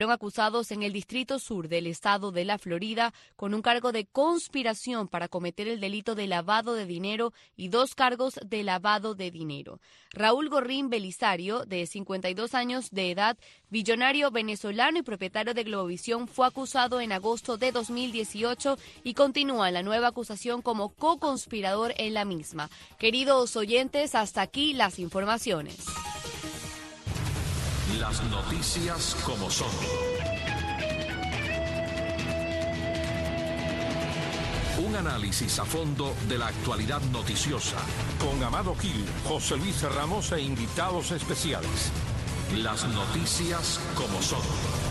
Fueron acusados en el Distrito Sur del estado de la Florida con un cargo de conspiración para cometer el delito de lavado de dinero y 2 cargos de lavado de dinero. Raúl Gorrín Belisario, de 52 años de edad, billonario venezolano y propietario de Globovisión, fue acusado en agosto de 2018 y continúa en la nueva acusación como co-conspirador en la misma. Queridos oyentes, hasta aquí las informaciones. Las noticias como son. Un análisis a fondo de la actualidad noticiosa. Con Amado Gil, José Luis Ramos e invitados especiales. Las noticias como son.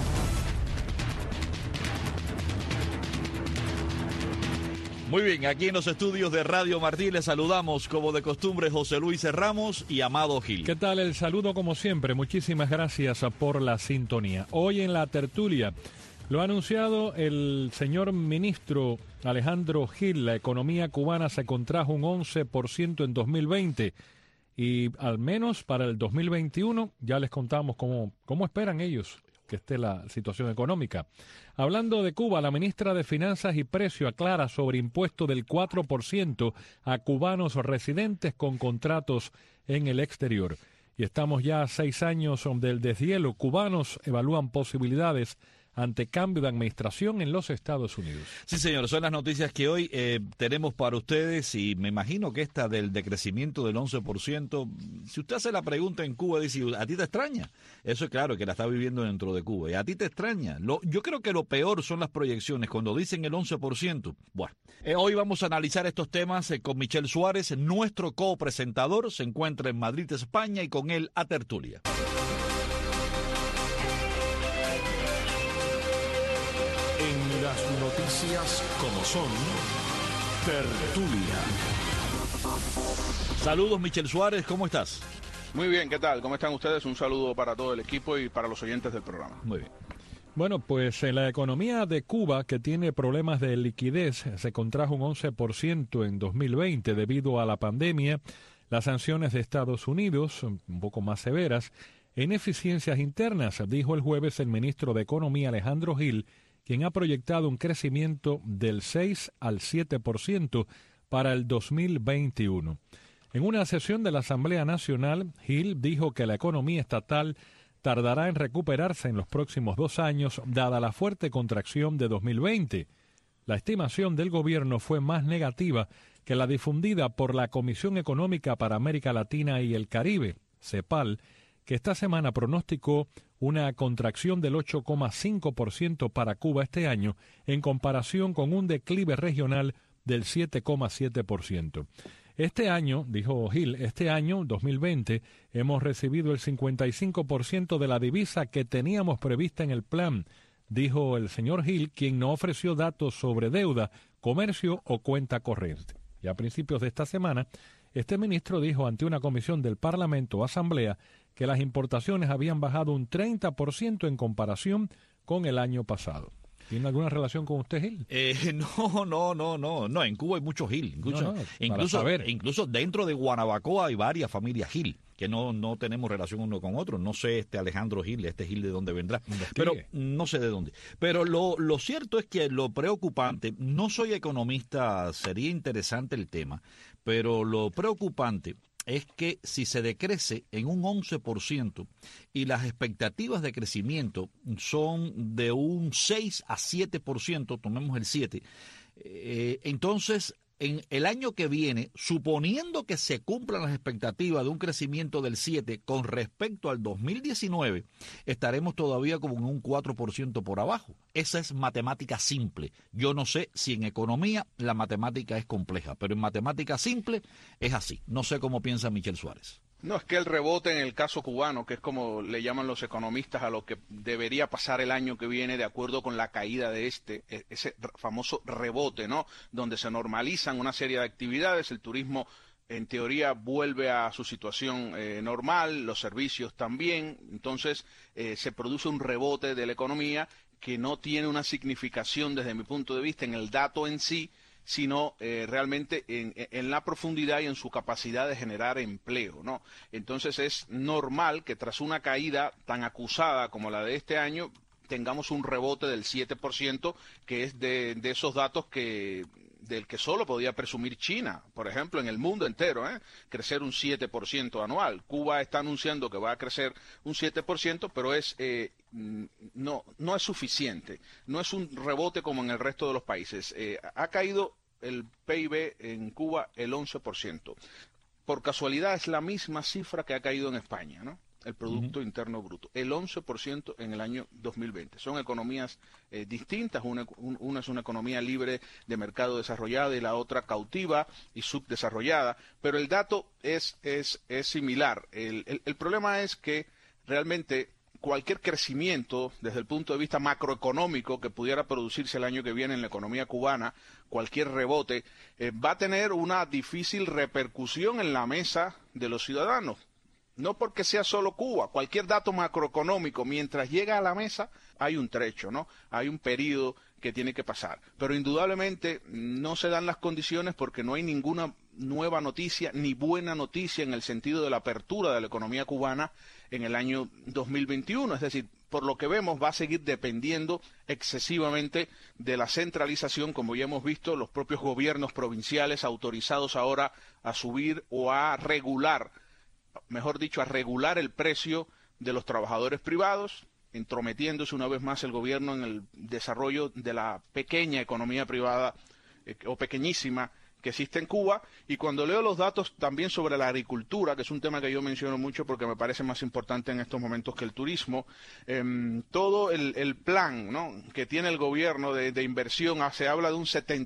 Muy bien, aquí en los estudios de Radio Martí les saludamos como de costumbre José Luis Ramos y Amado Gil. ¿Qué tal? El saludo como siempre. Muchísimas gracias por la sintonía. Hoy en la tertulia lo ha anunciado el señor ministro Alejandro Gil. La economía cubana se contrajo un 11% en 2020 y al menos para el 2021 ya les contamos cómo esperan ellos que esté la situación económica. Hablando de Cuba, la ministra de Finanzas y Precio aclara sobre impuesto del 4% a cubanos residentes con contratos en el exterior. Y estamos ya a 6 años del deshielo. Cubanos evalúan posibilidades ante cambio de administración en los Estados Unidos. Sí, señor, son las noticias que hoy tenemos para ustedes y me imagino que esta del decrecimiento del 11%, si usted hace la pregunta en Cuba, dice, ¿a ti te extraña? Eso es claro, que la está viviendo dentro de Cuba. ¿Y a ti te extraña? Yo creo que lo peor son las proyecciones, cuando dicen el 11%. Bueno, hoy vamos a analizar estos temas con Michel Suárez, nuestro copresentador, se encuentra en Madrid, España, y con él a tertulia. En las noticias como son, tertulia. Saludos, Michel Suárez, ¿cómo estás? Muy bien, ¿qué tal? ¿Cómo están ustedes? Un saludo para todo el equipo y para los oyentes del programa. Muy bien. Bueno, pues en la economía de Cuba, que tiene problemas de liquidez, se contrajo un 11% en 2020 debido a la pandemia, las sanciones de Estados Unidos, un poco más severas, ineficiencias internas, dijo el jueves el ministro de Economía Alejandro Gil, quien ha proyectado un crecimiento del 6 al 7% para el 2021. En una sesión de la Asamblea Nacional, Gil dijo que la economía estatal tardará en recuperarse en los próximos 2 años, dada la fuerte contracción de 2020. La estimación del gobierno fue más negativa que la difundida por la Comisión Económica para América Latina y el Caribe, CEPAL, que esta semana pronosticó una contracción del 8,5% para Cuba este año, en comparación con un declive regional del 7,7%. Este año, dijo Gil, 2020, hemos recibido el 55% de la divisa que teníamos prevista en el plan, dijo el señor Gil, quien no ofreció datos sobre deuda, comercio o cuenta corriente. Y a principios de esta semana, este ministro dijo ante una comisión del Parlamento o Asamblea que las importaciones habían bajado un 30% en comparación con el año pasado. ¿Tiene alguna relación con usted, Gil? No, en Cuba hay mucho Gil. Incluso dentro de Guanabacoa hay varias familias Gil, que no tenemos relación uno con otro. No sé Alejandro Gil, Gil de dónde vendrá, pero no sé de dónde. Pero lo cierto es que lo preocupante, no soy economista, sería interesante el tema, pero lo preocupante es que si se decrece en un 11% y las expectativas de crecimiento son de un 6 a 7%, tomemos el 7%, entonces en el año que viene, suponiendo que se cumplan las expectativas de un crecimiento del 7% con respecto al 2019, estaremos todavía como en un 4% por abajo. Esa es matemática simple. Yo no sé si en economía la matemática es compleja, pero en matemática simple es así. No sé cómo piensa Michel Suárez. No, es que el rebote en el caso cubano, que es como le llaman los economistas a lo que debería pasar el año que viene de acuerdo con la caída de ese famoso rebote, ¿no? Donde se normalizan una serie de actividades, el turismo en teoría vuelve a su situación normal, los servicios también, entonces se produce un rebote de la economía que no tiene una significación desde mi punto de vista en el dato en sí, sino realmente en la profundidad y en su capacidad de generar empleo, ¿no? Entonces es normal que tras una caída tan acusada como la de este año, tengamos un rebote del 7%, que es de esos datos del que solo podía presumir China, por ejemplo, en el mundo entero, crecer un 7% anual. Cuba está anunciando que va a crecer un 7%, pero no es suficiente, no es un rebote como en el resto de los países. Ha caído el PIB en Cuba el 11%. Por casualidad es la misma cifra que ha caído en España, ¿no? El Producto Interno Bruto, el 11% en el año 2020. Son economías distintas, una es una economía libre de mercado desarrollada y la otra cautiva y subdesarrollada, pero el dato es similar. El problema es que realmente cualquier crecimiento desde el punto de vista macroeconómico que pudiera producirse el año que viene en la economía cubana, cualquier rebote, va a tener una difícil repercusión en la mesa de los ciudadanos. No porque sea solo Cuba, cualquier dato macroeconómico, mientras llega a la mesa, hay un trecho, ¿no? Hay un periodo que tiene que pasar. Pero indudablemente no se dan las condiciones porque no hay ninguna nueva noticia ni buena noticia en el sentido de la apertura de la economía cubana en el año 2021. Es decir, por lo que vemos va a seguir dependiendo excesivamente de la centralización, como ya hemos visto, los propios gobiernos provinciales autorizados ahora a subir o a regular, mejor dicho, a regular el precio de los trabajadores privados, entrometiéndose una vez más el gobierno en el desarrollo de la pequeña economía privada o pequeñísima que existe en Cuba. Y cuando leo los datos también sobre la agricultura, que es un tema que yo menciono mucho porque me parece más importante en estos momentos que el turismo, todo el plan, ¿no?, que tiene el gobierno de inversión, se habla de un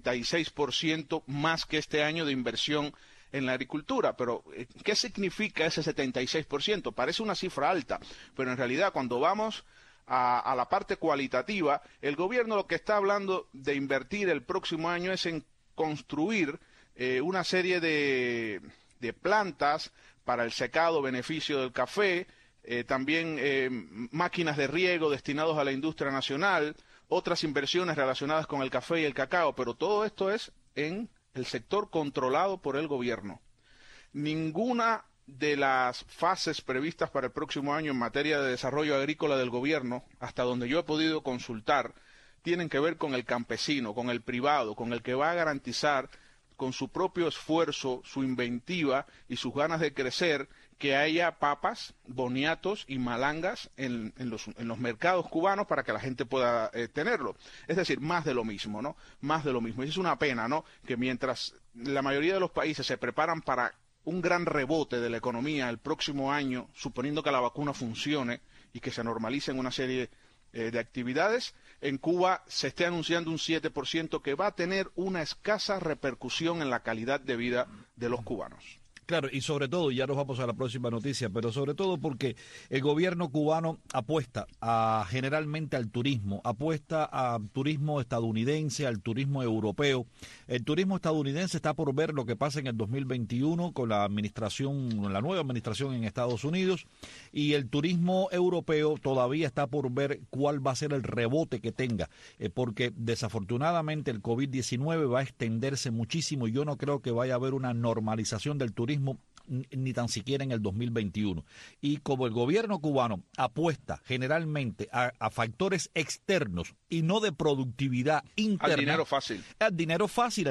76% más que este año de inversión en la agricultura. Pero ¿qué significa ese 76%? Parece una cifra alta, pero en realidad cuando vamos a la parte cualitativa, el gobierno lo que está hablando de invertir el próximo año es en construir una serie de plantas para el secado, beneficio del café, también máquinas de riego destinados a la industria nacional, otras inversiones relacionadas con el café y el cacao, pero todo esto es en el sector controlado por el gobierno. Ninguna de las fases previstas para el próximo año en materia de desarrollo agrícola del gobierno, hasta donde yo he podido consultar, tienen que ver con el campesino, con el privado, con el que va a garantizar con su propio esfuerzo, su inventiva y sus ganas de crecer, que haya papas, boniatos y malangas en los mercados cubanos para que la gente pueda tenerlo. Es decir, más de lo mismo, ¿no? Más de lo mismo. Y es una pena, ¿no?, que mientras la mayoría de los países se preparan para un gran rebote de la economía el próximo año, suponiendo que la vacuna funcione y que se normalicen una serie de actividades, en Cuba se esté anunciando un 7% que va a tener una escasa repercusión en la calidad de vida de los cubanos. Claro, y sobre todo, ya nos vamos a la próxima noticia, pero sobre todo porque el gobierno cubano apuesta generalmente al turismo, apuesta al turismo estadounidense, al turismo europeo. El turismo estadounidense está por ver lo que pasa en el 2021 con la nueva administración en Estados Unidos, y el turismo europeo todavía está por ver cuál va a ser el rebote que tenga, porque desafortunadamente el COVID-19 va a extenderse muchísimo y yo no creo que vaya a haber una normalización del turismo ni tan siquiera en el 2021. Y como el gobierno cubano apuesta generalmente a factores externos y no de productividad interna. Al dinero fácil. El dinero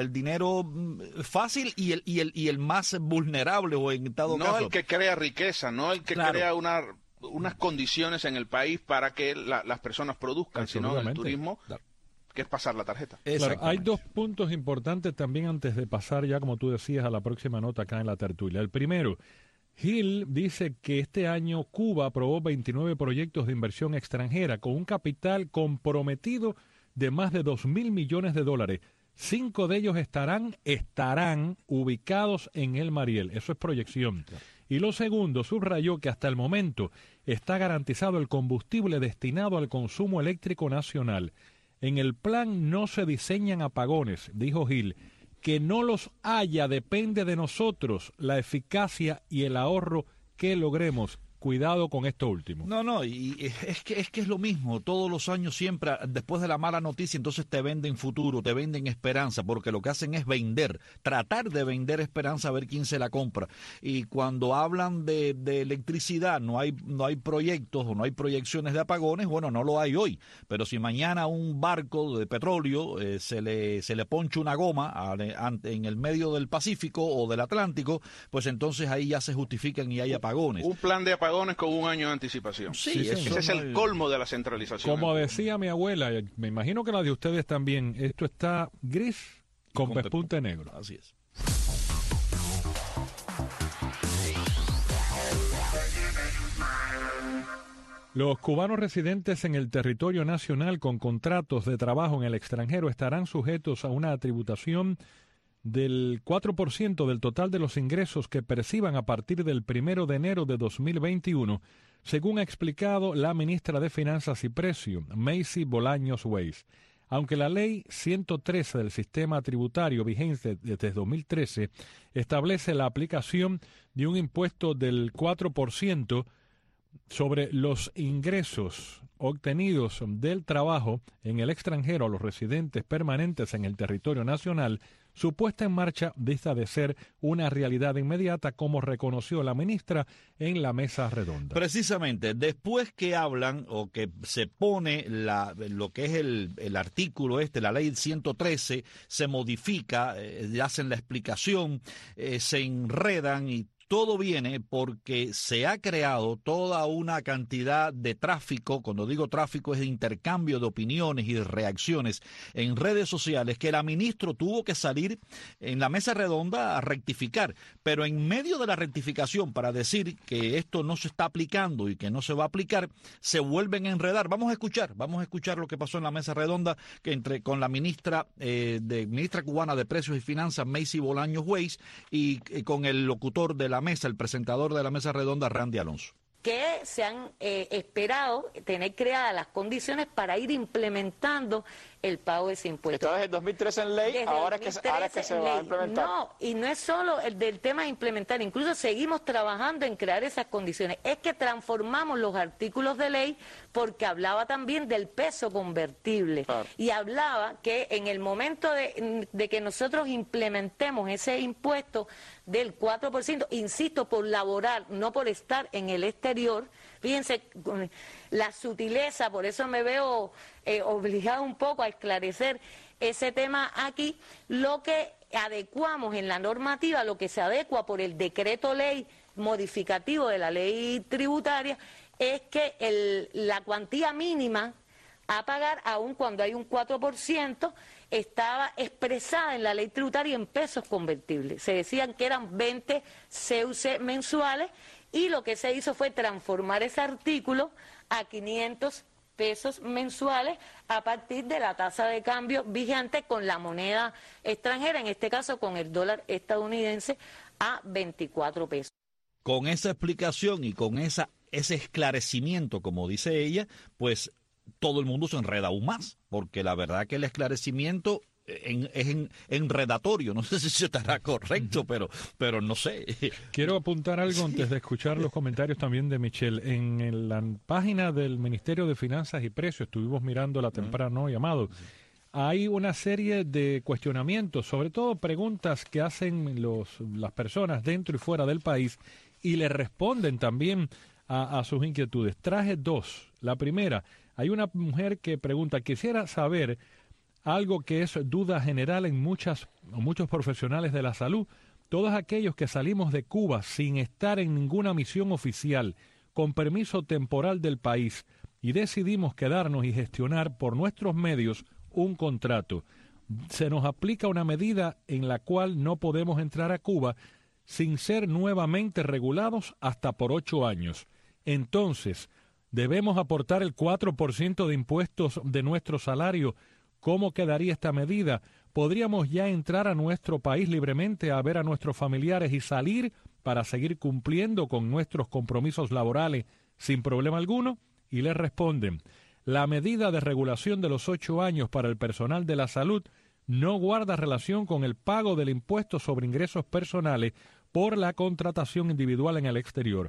fácil y el más vulnerable, o en todo caso. No el que crea riqueza, no el que crea unas condiciones en el país para que las personas produzcan, sino el turismo. Que es pasar la tarjeta. Claro, hay dos puntos importantes también antes de pasar ya, como tú decías, a la próxima nota acá en la tertulia. El primero, Hill dice que este año Cuba aprobó 29 proyectos de inversión extranjera con un capital comprometido de más de $2.000 millones. 5 de ellos estarán ubicados en el Mariel. Eso es proyección. Y lo segundo, subrayó que hasta el momento está garantizado el combustible destinado al consumo eléctrico nacional. En el plan no se diseñan apagones, dijo Hill. Que no los haya depende de nosotros, la eficacia y el ahorro que logremos cuidado con esto último. No, y es que es lo mismo, todos los años siempre, después de la mala noticia, entonces te venden futuro, te venden esperanza, porque lo que hacen es vender, tratar de vender esperanza a ver quién se la compra. Y cuando hablan de electricidad, no hay proyectos o no hay proyecciones de apagones, bueno, no lo hay hoy, pero si mañana un barco de petróleo se le poncha una goma en el medio del Pacífico o del Atlántico, pues entonces ahí ya se justifican y hay apagones. Un plan de apagones con un año de anticipación. Sí, ese es el colmo de la centralización. Como decía mi abuela, me imagino que la de ustedes también, esto está gris con pespunte negro. Así es. Los cubanos residentes en el territorio nacional con contratos de trabajo en el extranjero estarán sujetos a una tributación del 4% del total de los ingresos que perciban a partir del 1 de enero de 2021, según ha explicado la ministra de Finanzas y Precio, Macy Bolaños Weiss. Aunque la ley 113 del sistema tributario vigente desde 2013 establece la aplicación de un impuesto del 4% sobre los ingresos obtenidos del trabajo en el extranjero a los residentes permanentes en el territorio nacional, su puesta en marcha dista de ser una realidad inmediata, como reconoció la ministra en la mesa redonda. Precisamente, después que hablan o que se pone lo que es el artículo la ley 113, se modifica, hacen la explicación, se enredan y todo viene porque se ha creado toda una cantidad de tráfico, cuando digo tráfico es de intercambio de opiniones y de reacciones en redes sociales, que la ministra tuvo que salir en la mesa redonda a rectificar, pero en medio de la rectificación para decir que esto no se está aplicando y que no se va a aplicar, se vuelven a enredar. Vamos a escuchar lo que pasó en la mesa redonda con la ministra cubana de Precios y Finanzas, Macy Bolaños Weiss, y con el locutor de la mesa, el presentador de la mesa redonda, Randy Alonso. Que se han esperado tener creadas las condiciones para ir implementando el pago de ese impuesto. Desde el 2013 en ley, ahora que se va a implementar. No, y no es solo el del tema de implementar, incluso seguimos trabajando en crear esas condiciones. Es que transformamos los artículos de ley porque hablaba también del peso convertible. Claro. Y hablaba que en el momento de que nosotros implementemos ese impuesto del 4%, insisto, por laborar, no por estar en el exterior. Fíjense, la sutileza, por eso me veo obligado un poco a esclarecer ese tema aquí. Lo que adecuamos en la normativa, lo que se adecua por el decreto ley modificativo de la ley tributaria, es que la cuantía mínima a pagar, aun cuando hay un 4%, estaba expresada en la ley tributaria en pesos convertibles. Se decían que eran 20 CUC mensuales, y lo que se hizo fue transformar ese artículo a 500 pesos mensuales a partir de la tasa de cambio vigente con la moneda extranjera, en este caso con el dólar estadounidense, a 24 pesos. Con esa explicación y con ese esclarecimiento, como dice ella, pues todo el mundo se enreda aún más, porque la verdad que el esclarecimiento es enredatorio. No sé si estará correcto, pero no sé. Quiero apuntar algo antes de escuchar los comentarios también de Michelle. En la página del Ministerio de Finanzas y Precios, estuvimos mirando la temprano llamado, hay una serie de cuestionamientos, sobre todo preguntas que hacen las personas dentro y fuera del país, y le responden también a sus inquietudes. Traje dos. La primera, hay una mujer que pregunta, quisiera saber algo que es duda general en muchos profesionales de la salud. Todos aquellos que salimos de Cuba sin estar en ninguna misión oficial, con permiso temporal del país, y decidimos quedarnos y gestionar por nuestros medios un contrato. Se nos aplica una medida en la cual no podemos entrar a Cuba sin ser nuevamente regulados hasta por 8 años. Entonces, ¿debemos aportar el 4% de impuestos de nuestro salario? ¿Cómo quedaría esta medida? ¿Podríamos ya entrar a nuestro país libremente a ver a nuestros familiares y salir para seguir cumpliendo con nuestros compromisos laborales sin problema alguno? Y les responden, la medida de regulación de los 8 años para el personal de la salud no guarda relación con el pago del impuesto sobre ingresos personales por la contratación individual en el exterior.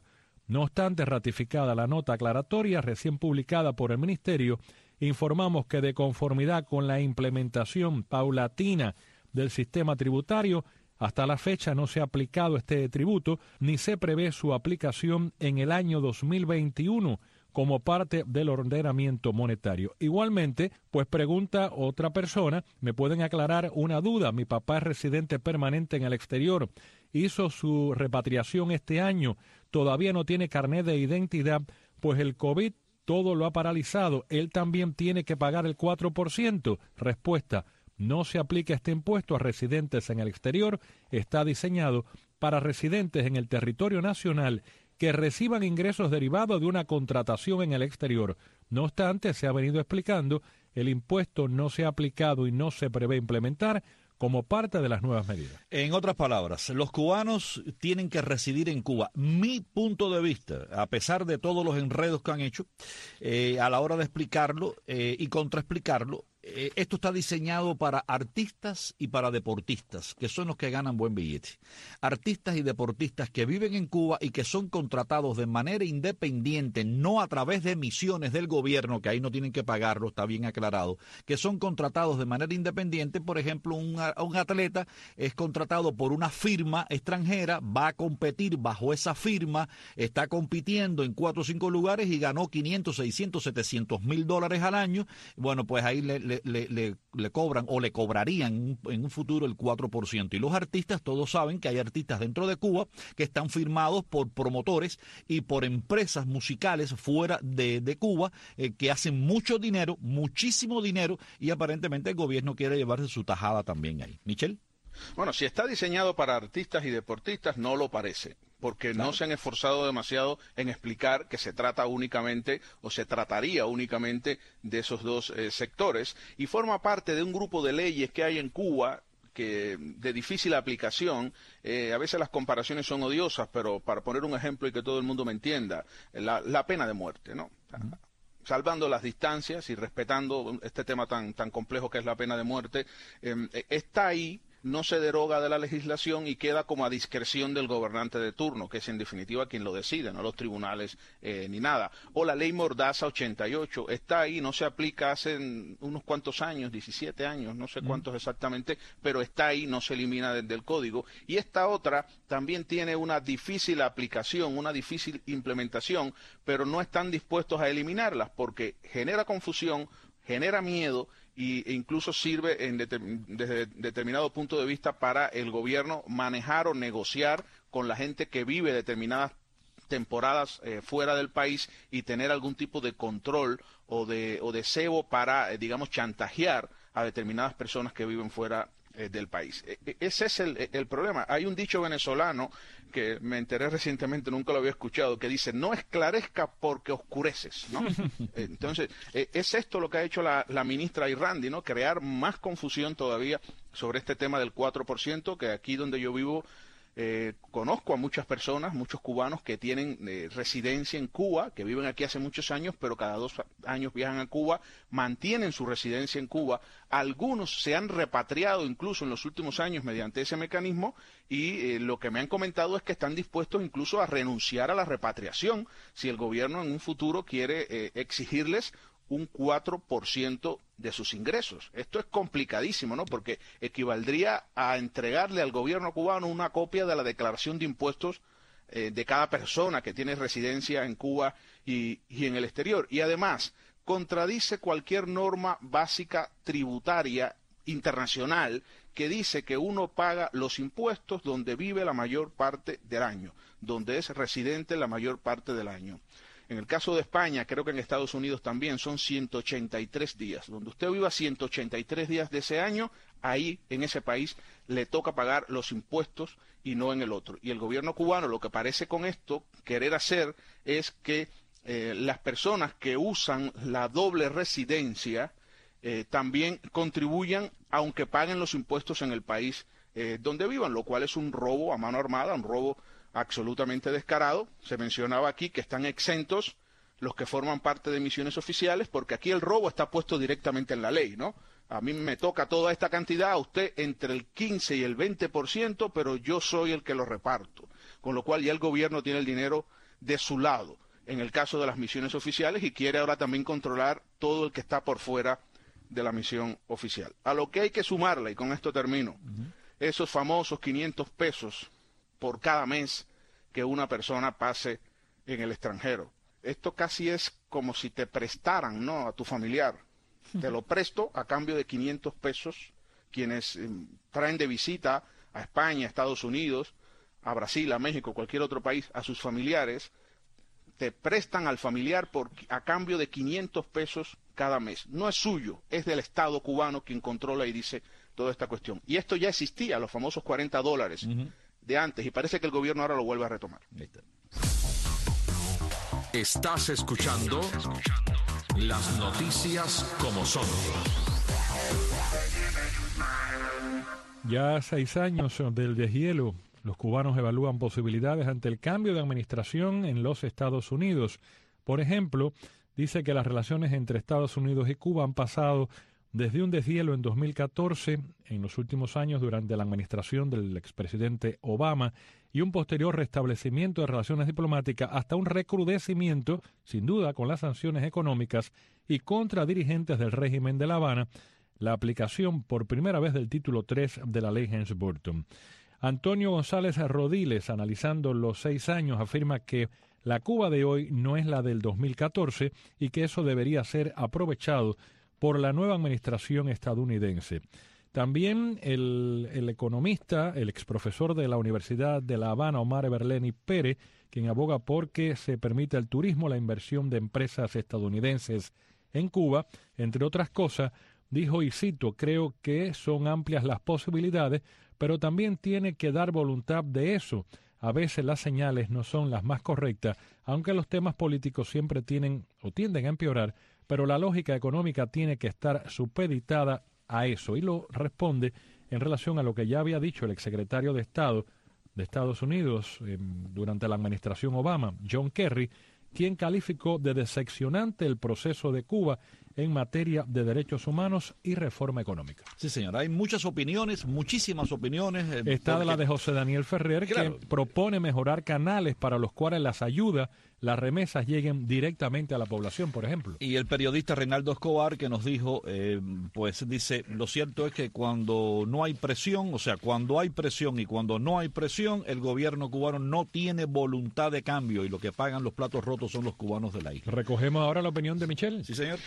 No obstante, ratificada la nota aclaratoria recién publicada por el Ministerio, informamos que de conformidad con la implementación paulatina del sistema tributario, hasta la fecha no se ha aplicado este tributo ni se prevé su aplicación en el año 2021 como parte del ordenamiento monetario. Igualmente, pues pregunta otra persona, ¿me pueden aclarar una duda? Mi papá es residente permanente en el exterior, hizo su repatriación este año, todavía no tiene carnet de identidad, pues el COVID todo lo ha paralizado, él también tiene que pagar el 4%. Respuesta: no se aplica este impuesto a residentes en el exterior, está diseñado para residentes en el territorio nacional que reciban ingresos derivados de una contratación en el exterior. No obstante, se ha venido explicando, el impuesto no se ha aplicado y no se prevé implementar como parte de las nuevas medidas. En otras palabras, los cubanos tienen que residir en Cuba. Mi punto de vista, a pesar de todos los enredos que han hecho, a la hora de explicarlo y contraexplicarlo, esto está diseñado para artistas y para deportistas, que son los que ganan buen billete. Artistas y deportistas que viven en Cuba y que son contratados de manera independiente, no a través de misiones del gobierno, que ahí no tienen que pagarlo, está bien aclarado, que son contratados de manera independiente. Por ejemplo, un atleta es contratado por una firma extranjera, va a competir bajo esa firma, está compitiendo en 4 o 5 lugares y ganó 500, 600, 700 mil dólares al año. Bueno, pues ahí le cobran o le cobrarían en un futuro el 4%. Y los artistas, todos saben que hay artistas dentro de Cuba que están firmados por promotores y por empresas musicales fuera de Cuba que hacen mucho dinero, muchísimo dinero, y aparentemente el gobierno quiere llevarse su tajada también ahí. Michelle. Bueno, si está diseñado para artistas y deportistas, no lo parece, porque no se han esforzado demasiado en explicar que se trata únicamente o se trataría únicamente de esos dos sectores, y forma parte de un grupo de leyes que hay en Cuba que de difícil aplicación. A veces las comparaciones son odiosas, pero para poner un ejemplo y que todo el mundo me entienda, la pena de muerte, ¿no? Salvando las distancias y respetando este tema tan complejo que es la pena de muerte, está ahí, no se deroga de la legislación y queda como a discreción del gobernante de turno, que es en definitiva quien lo decide, no los tribunales ni nada. O la ley Mordaza 88, está ahí, no se aplica hace unos cuantos años, 17 años, no sé cuántos exactamente, pero está ahí, no se elimina del código. Y esta otra también tiene una difícil aplicación, una difícil implementación, pero no están dispuestos a eliminarlas porque genera confusión, genera miedo, e incluso sirve desde determinado punto de vista para el gobierno manejar o negociar con la gente que vive determinadas temporadas fuera del país y tener algún tipo de control o de cebo para, digamos, chantajear a determinadas personas que viven fuera del país. Ese es el problema. Hay un dicho venezolano que me enteré recientemente, nunca lo había escuchado, que dice: no esclarezca porque oscureces, ¿no? Entonces, es esto lo que ha hecho la ministra Irrandi, ¿no? Crear más confusión todavía sobre este tema del 4%, que aquí donde yo vivo conozco a muchas personas, muchos cubanos que tienen residencia en Cuba, que viven aquí hace muchos años, pero cada 2 años viajan a Cuba, mantienen su residencia en Cuba. Algunos se han repatriado incluso en los últimos años mediante ese mecanismo y lo que me han comentado es que están dispuestos incluso a renunciar a la repatriación si el gobierno en un futuro quiere exigirles un 4% de sus ingresos. Esto es complicadísimo, ¿no? Porque equivaldría a entregarle al gobierno cubano una copia de la declaración de impuestos de cada persona que tiene residencia en Cuba y en el exterior. Y además, contradice cualquier norma básica tributaria internacional que dice que uno paga los impuestos donde vive la mayor parte del año, donde es residente la mayor parte del año. En el caso de España, creo que en Estados Unidos también son 183 días. Donde usted viva 183 días de ese año, ahí en ese país le toca pagar los impuestos y no en el otro. Y el gobierno cubano lo que parece con esto querer hacer es que las personas que usan la doble residencia también contribuyan aunque paguen los impuestos en el país donde vivan, lo cual es un robo a mano armada, un robo absolutamente descarado. Se mencionaba aquí que están exentos los que forman parte de misiones oficiales, porque aquí el robo está puesto directamente en la ley, ¿no? A mí me toca toda esta cantidad, a usted entre el 15 y el 20%, pero yo soy el que lo reparto. Con lo cual ya el gobierno tiene el dinero de su lado en el caso de las misiones oficiales y quiere ahora también controlar todo el que está por fuera de la misión oficial. A lo que hay que sumarle, y con esto termino, esos famosos 500 pesos por cada mes que una persona pase en el extranjero. Esto casi es como si te prestaran, ¿no?, a tu familiar. Te lo presto a cambio de 500 pesos, quienes traen de visita a España, a Estados Unidos, a Brasil, a México, cualquier otro país, a sus familiares, te prestan al familiar a cambio de 500 pesos cada mes. No es suyo, es del Estado cubano quien controla y dice toda esta cuestión. Y esto ya existía, los famosos $40 de antes, y parece que el gobierno ahora lo vuelve a retomar. Estás escuchando las noticias como son. Ya 6 años del deshielo, los cubanos evalúan posibilidades ante el cambio de administración en los Estados Unidos. Por ejemplo, dice que las relaciones entre Estados Unidos y Cuba han pasado desde un deshielo en 2014, en los últimos años durante la administración del expresidente Obama, y un posterior restablecimiento de relaciones diplomáticas hasta un recrudecimiento, sin duda, con las sanciones económicas y contra dirigentes del régimen de La Habana, la aplicación por primera vez del título 3 de la ley Helms-Burton. Antonio González Rodiles, analizando los 6 años, afirma que la Cuba de hoy no es la del 2014 y que eso debería ser aprovechado por la nueva administración estadounidense. También el economista, el exprofesor de la Universidad de La Habana, Omar Berleni Pérez, quien aboga por que se permita el turismo, la inversión de empresas estadounidenses en Cuba, entre otras cosas, dijo, y cito, creo que son amplias las posibilidades, pero también tiene que dar voluntad de eso. A veces las señales no son las más correctas, aunque los temas políticos siempre tienen o tienden a empeorar, pero la lógica económica tiene que estar supeditada a eso. Y lo responde en relación a lo que ya había dicho el exsecretario de Estado de Estados Unidos durante la administración Obama, John Kerry, quien calificó de decepcionante el proceso de Cuba en materia de derechos humanos y reforma económica. Sí, señor. Hay muchas opiniones, muchísimas opiniones. Está la de José Daniel Ferrer, claro, que propone mejorar canales para los cuales las ayudas, las remesas lleguen directamente a la población, por ejemplo. Y el periodista Reinaldo Escobar, que nos dijo, pues dice, lo cierto es que cuando no hay presión, o sea, cuando hay presión y cuando no hay presión, el gobierno cubano no tiene voluntad de cambio y lo que pagan los platos rotos son los cubanos de la isla. Recogemos ahora la opinión de Michel. Sí, señor.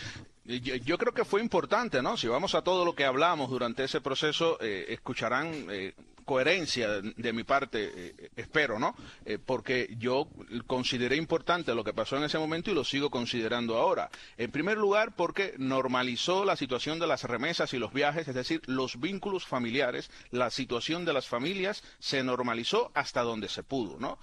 Yo creo que fue importante, ¿no? Si vamos a todo lo que hablamos durante ese proceso, escucharán coherencia de mi parte, espero, ¿no? Porque yo consideré importante lo que pasó en ese momento y lo sigo considerando ahora. En primer lugar, porque normalizó la situación de las remesas y los viajes, es decir, los vínculos familiares, la situación de las familias se normalizó hasta donde se pudo, ¿no?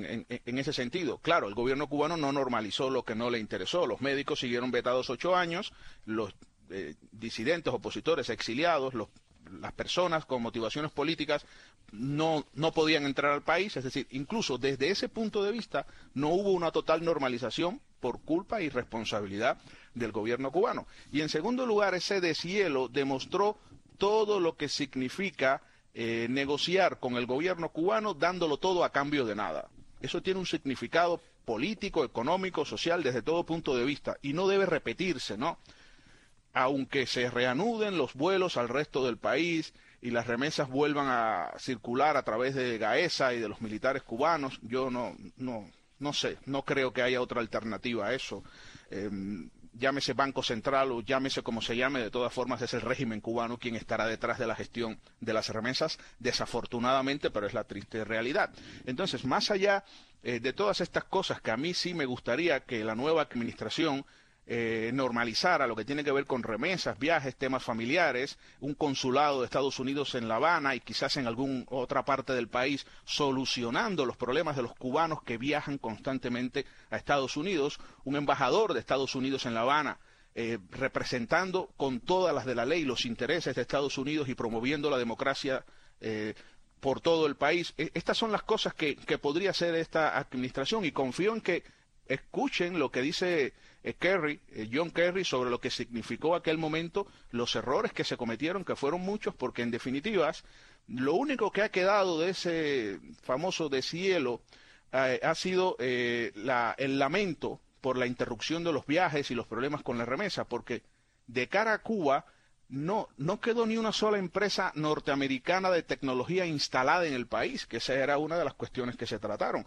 En ese sentido, claro, el gobierno cubano no normalizó lo que no le interesó. Los médicos siguieron vetados 8 años, los disidentes, opositores, exiliados, las personas con motivaciones políticas no podían entrar al país, es decir, incluso desde ese punto de vista no hubo una total normalización por culpa y responsabilidad del gobierno cubano. Y en segundo lugar, ese deshielo demostró todo lo que significa negociar con el gobierno cubano dándolo todo a cambio de nada. Eso tiene un significado político, económico, social, desde todo punto de vista, y no debe repetirse, ¿no? Aunque se reanuden los vuelos al resto del país y las remesas vuelvan a circular a través de Gaesa y de los militares cubanos, yo no sé, no creo que haya otra alternativa a eso. Llámese Banco Central o llámese como se llame, de todas formas es el régimen cubano quien estará detrás de la gestión de las remesas, desafortunadamente, pero es la triste realidad. Entonces, más allá de todas estas cosas que a mí sí me gustaría que la nueva administración normalizara lo que tiene que ver con remesas, viajes, temas familiares, un consulado de Estados Unidos en La Habana y quizás en alguna otra parte del país solucionando los problemas de los cubanos que viajan constantemente a Estados Unidos, un embajador de Estados Unidos en La Habana representando con todas las de la ley los intereses de Estados Unidos y promoviendo la democracia por todo el país. Estas son las cosas que podría hacer esta administración y confío en que escuchen lo que dice John Kerry, sobre lo que significó aquel momento, los errores que se cometieron, que fueron muchos, porque en definitivas, lo único que ha quedado de ese famoso deshielo ha sido el lamento por la interrupción de los viajes y los problemas con la remesa, porque de cara a Cuba no quedó ni una sola empresa norteamericana de tecnología instalada en el país, que esa era una de las cuestiones que se trataron.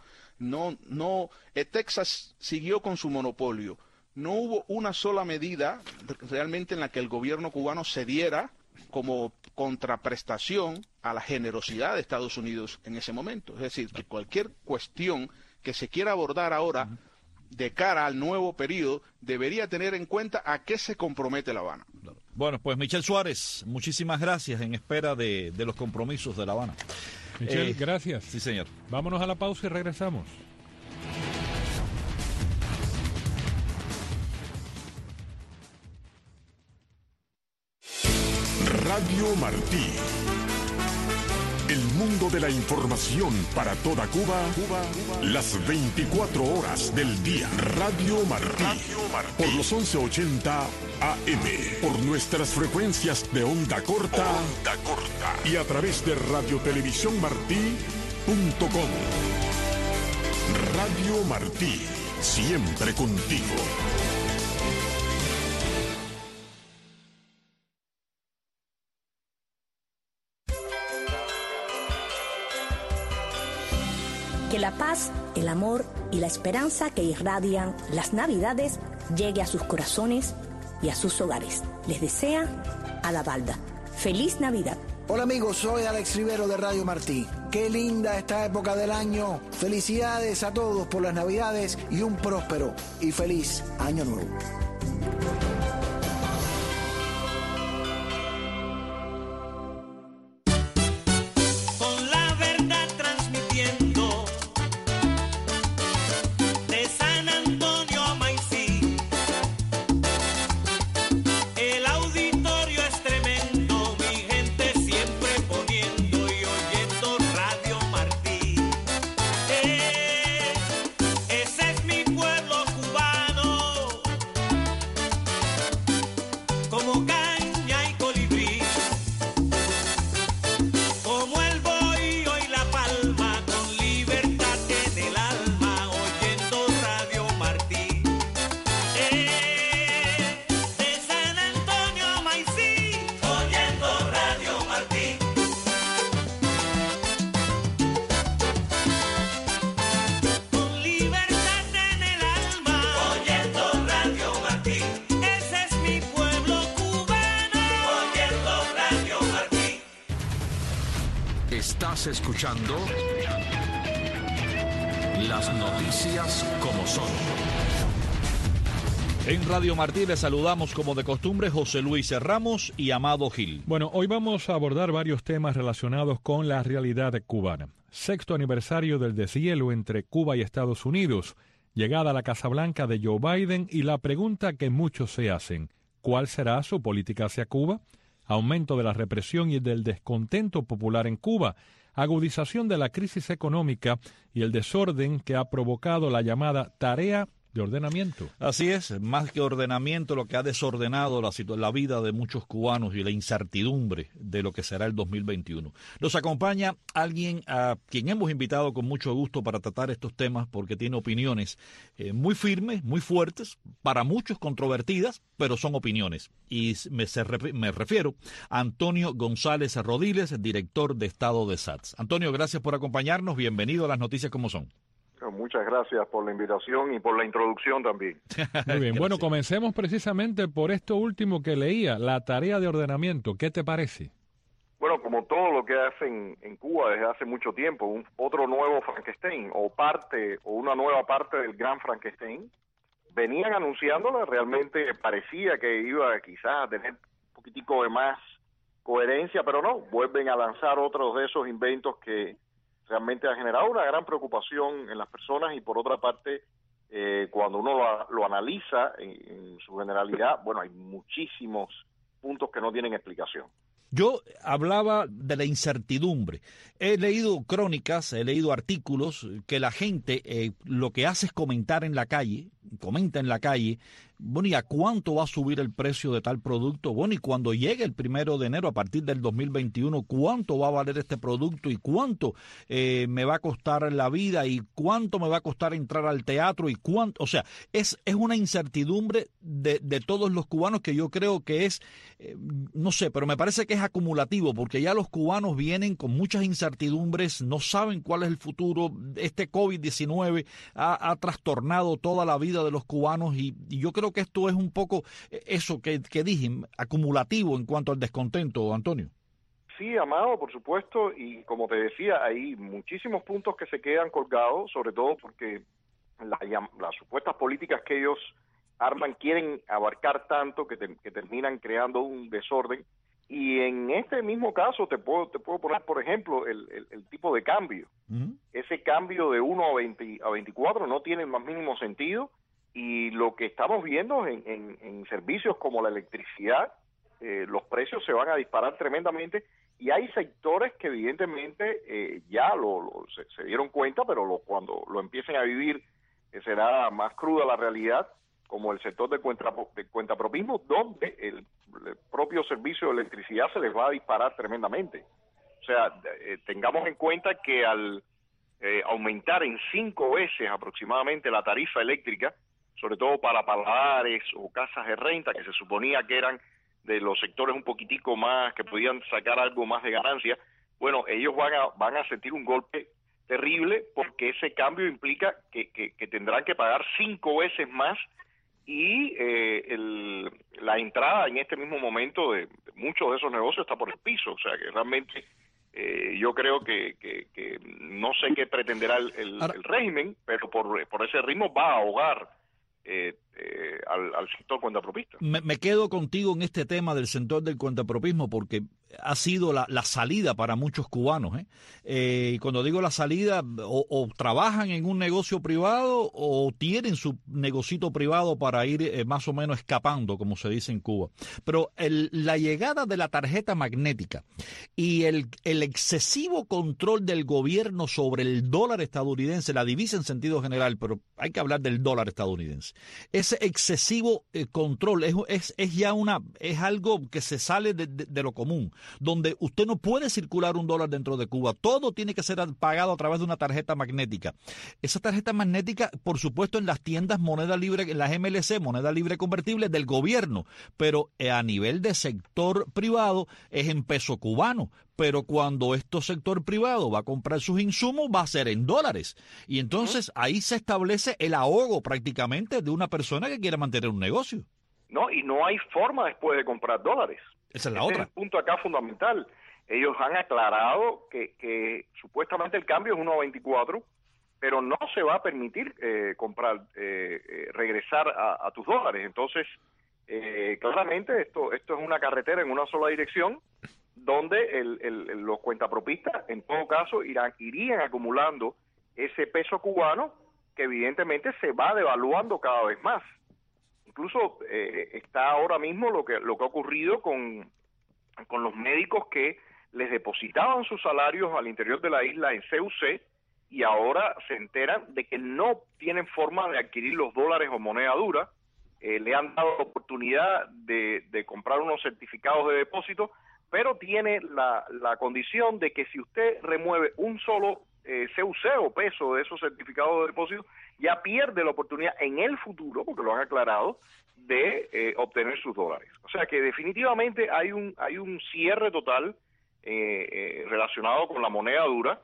Texas siguió con su monopolio. No hubo una sola medida realmente en la que el gobierno cubano cediera como contraprestación a la generosidad de Estados Unidos en ese momento. Es decir, que cualquier cuestión que se quiera abordar ahora de cara al nuevo periodo debería tener en cuenta a qué se compromete La Habana. Bueno, pues Michel Suárez, muchísimas gracias en espera de los compromisos de La Habana. Michel, gracias. Sí, señor. Vámonos a la pausa y regresamos. Radio Martí. El mundo de la información para toda Cuba, las 24 horas del día. Radio Martí. Por los 1180 AM. Por nuestras frecuencias de onda corta. Y a través de radiotelevisiónmartí.com. Radio Martí. Siempre contigo. Que la paz, el amor y la esperanza que irradian las Navidades llegue a sus corazones y a sus hogares. Les desea Ada Balda. ¡Feliz Navidad! Hola amigos, soy Alex Rivero de Radio Martí. Qué linda esta época del año. Felicidades a todos por las Navidades y un próspero y feliz Año Nuevo. Estás escuchando las noticias como son. En Radio Martí les saludamos como de costumbre José Luis Ramos y Amado Gil. Bueno, hoy vamos a abordar varios temas relacionados con la realidad cubana. 6º aniversario del deshielo entre Cuba y Estados Unidos, llegada a la Casa Blanca de Joe Biden y la pregunta que muchos se hacen, ¿cuál será su política hacia Cuba? Aumento de la represión y del descontento popular en Cuba, agudización de la crisis económica y el desorden que ha provocado la llamada tarea de ordenamiento. Así es, más que ordenamiento, lo que ha desordenado la vida de muchos cubanos y la incertidumbre de lo que será el 2021. Nos acompaña alguien a quien hemos invitado con mucho gusto para tratar estos temas porque tiene opiniones muy firmes, muy fuertes, para muchos controvertidas, pero son opiniones. Y me refiero a Antonio González Rodiles, director de Estado de SATS. Antonio, gracias por acompañarnos. Bienvenido a Las Noticias Como Son. Muchas gracias por la invitación y por la introducción también. Muy bien, bueno, comencemos precisamente por esto último que leía, la tarea de ordenamiento. ¿Qué te parece? Bueno, como todo lo que hacen en Cuba desde hace mucho tiempo, otro nuevo Frankenstein o una nueva parte del gran Frankenstein, venían anunciándola, realmente parecía que iba quizás a tener un poquitico de más coherencia, pero no, vuelven a lanzar otros de esos inventos que realmente ha generado una gran preocupación en las personas y por otra parte, cuando uno lo analiza en su generalidad, bueno, hay muchísimos puntos que no tienen explicación. Yo hablaba de la incertidumbre. He leído crónicas, he leído artículos que la gente lo que hace es comenta en la calle, bueno, ¿y a cuánto va a subir el precio de tal producto? Bueno, y cuando llegue el 1 de enero, a partir del 2021, ¿cuánto va a valer este producto? ¿Y cuánto me va a costar la vida? ¿Y cuánto me va a costar entrar al teatro? ¿Y cuánto? O sea, es una incertidumbre de todos los cubanos que yo creo que es, no sé, pero me parece que es acumulativo, porque ya los cubanos vienen con muchas incertidumbres, no saben cuál es el futuro. Este COVID-19 ha trastornado toda la vida de los cubanos y yo creo que esto es un poco eso que dije, acumulativo en cuanto al descontento, Antonio. Sí, Amado, por supuesto, y como te decía, hay muchísimos puntos que se quedan colgados, sobre todo porque las supuestas políticas que ellos arman quieren abarcar tanto que terminan creando un desorden. Y en este mismo caso te puedo poner, por ejemplo, el tipo de cambio. Uh-huh. Ese cambio de 1 a 24 no tiene el más mínimo sentido, y lo que estamos viendo en servicios como la electricidad, los precios se van a disparar tremendamente, y hay sectores que evidentemente ya se dieron cuenta, pero cuando lo empiecen a vivir será más cruda la realidad, como el sector de cuentapropismo, donde el propio servicio de electricidad se les va a disparar tremendamente. O sea, tengamos en cuenta que al aumentar en 5 veces aproximadamente la tarifa eléctrica, sobre todo para paladares o casas de renta, que se suponía que eran de los sectores un poquitico más, que podían sacar algo más de ganancia, bueno, ellos van a sentir un golpe terrible, porque ese cambio implica que tendrán que pagar 5 veces más, y la entrada en este mismo momento de muchos de esos negocios está por el piso. O sea que realmente yo creo que no sé qué pretenderá el régimen, pero por ese ritmo va a ahogar al sector cuentapropista. Me quedo contigo en este tema del sector del cuentapropismo, porque ha sido la salida para muchos cubanos. Y cuando digo la salida, o trabajan en un negocio privado o tienen su negocito privado para ir más o menos escapando, como se dice en Cuba. Pero la llegada de la tarjeta magnética y el excesivo control del gobierno sobre el dólar estadounidense, la divisa en sentido general, pero hay que hablar del dólar estadounidense. Ese excesivo control es ya es algo que se sale de lo común, donde usted no puede circular un dólar dentro de Cuba. Todo tiene que ser pagado a través de una tarjeta magnética. Esa tarjeta magnética, por supuesto, en las tiendas moneda libre, en las MLC, moneda libre convertible del gobierno, pero a nivel de sector privado es en peso cubano. Pero cuando este sector privado va a comprar sus insumos, va a ser en dólares. Y entonces ahí se establece el ahogo prácticamente de una persona que quiere mantener un negocio. No, y no hay forma después de comprar dólares. Esa es la otra. Es el punto acá fundamental. Ellos han aclarado que supuestamente el cambio es 1 a 24, pero no se va a permitir regresar a tus dólares. Entonces, claramente esto es una carretera en una sola dirección, donde los cuentapropistas, en todo caso, irían acumulando ese peso cubano, que evidentemente se va devaluando cada vez más. Incluso está ahora mismo lo que ha ocurrido con los médicos que les depositaban sus salarios al interior de la isla en CUC, y ahora se enteran de que no tienen forma de adquirir los dólares o moneda dura. Le han dado la oportunidad de comprar unos certificados de depósito, pero tiene la condición de que si usted remueve un solo CUC o peso de esos certificados de depósito, ya pierde la oportunidad en el futuro, porque lo han aclarado, de obtener sus dólares. O sea que definitivamente hay un cierre total relacionado con la moneda dura,